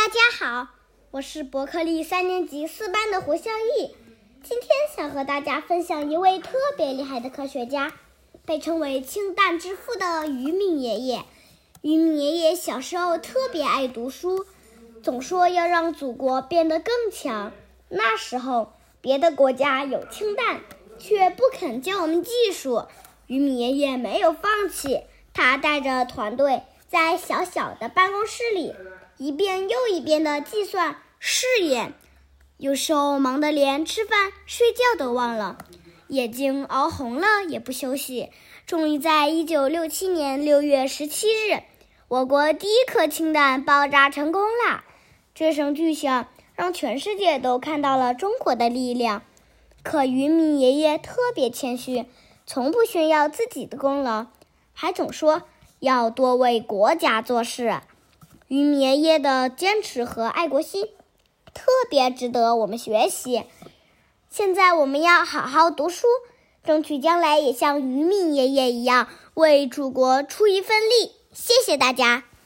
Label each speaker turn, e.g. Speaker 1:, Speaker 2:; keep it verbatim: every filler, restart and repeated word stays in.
Speaker 1: 家好，我是伯克利三年级四班的胡孝义。今天想和大家分享一位特别厉害的科学家，被称为氢弹之父的于敏爷爷。于敏爷爷小时候特别爱读书，总说要让祖国变得更强。那时候别的国家有氢弹，却不肯教我们技术。于敏爷爷没有放弃，他带着团队在小小的办公室里一遍又一遍地计算试验，有时候忙得连吃饭睡觉都忘了，眼睛熬红了也不休息。终于在一九六七年六月十七日，我国第一颗氢弹爆炸成功了。这声巨响让全世界都看到了中国的力量。可于敏爷爷特别谦虚，从不炫耀自己的功劳，还总说要多为国家做事。于敏爷爷的坚持和爱国心特别值得我们学习。现在我们要好好读书，争取将来也像于敏爷爷一样为祖国出一份力。谢谢大家。